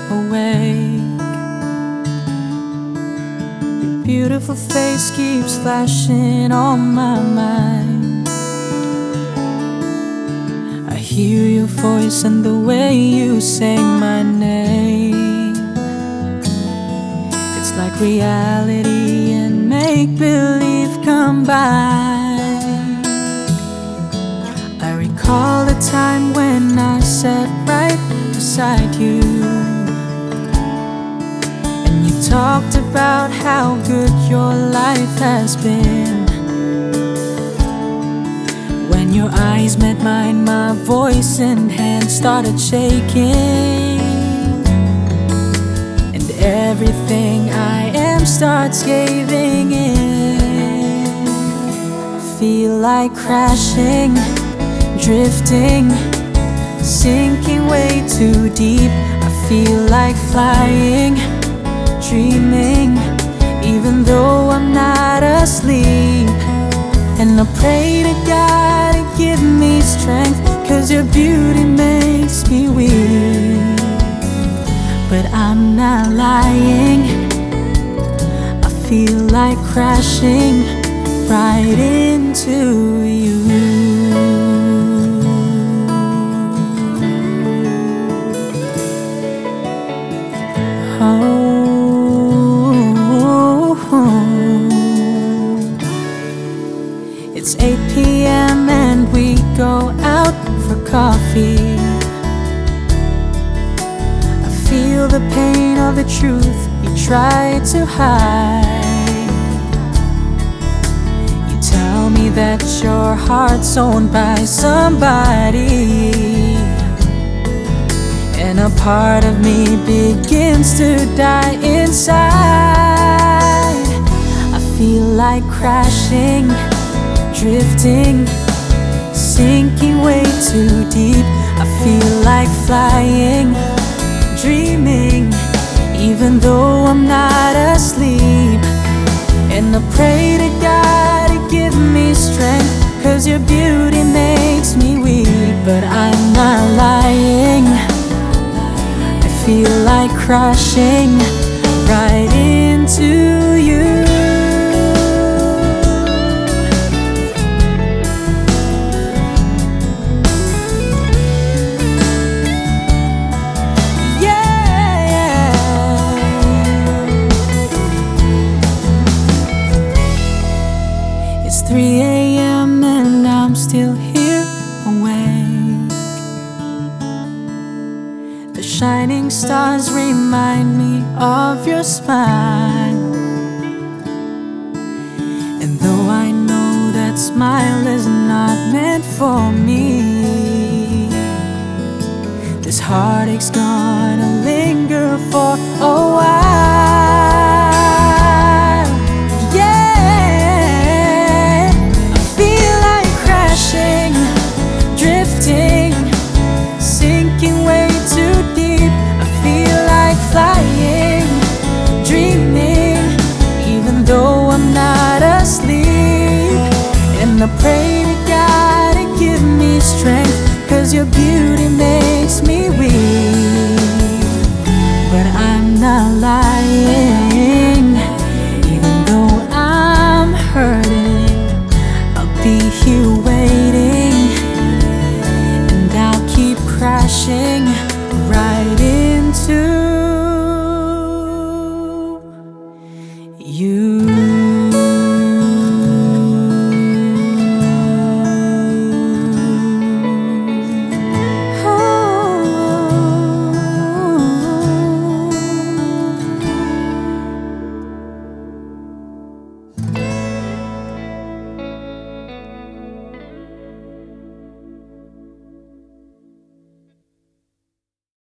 awake. Your beautiful face keeps flashing on my mind. I hear your voice and the way you say my name. It's like reality and make-believe combined. I recall the time when I sat right beside you, and you talked about how good your life has been. When your eyes met mine, my voice and hands started shaking, and everything I am starts caving in. I feel like crashing, drifting, sinking way too deep. I feel like flying, dreaming, even though I'm not asleep. And I pray to God to give me strength, 'cause your beauty makes me weak. But I'm not lying, I feel like crashing right into you. It's 8 p.m. and we go out for coffee. I feel the pain of the truth you try to hide. You tell me that your heart's owned by somebody, and a part of me begins to die inside. I feel like crashing, drifting, sinking way too deep. I feel like flying, dreaming, even though I'm not asleep. And I pray to God to give me strength, 'cause your beauty makes me weak. But I'm not lying, I feel like crashing right into you. It's 3 a.m. and I'm still here awake. The shining stars remind me of your smile, and though I know that smile is not meant for me, this heartache's gonna linger for a while. Drifting, sinking way too deep. I feel like flying, dreaming, even though I'm not asleep. And I pray to God to give me strength, 'cause your beauty makes me weak. But I'm not lying, even though I'm hurting, I'll be here waiting, crashing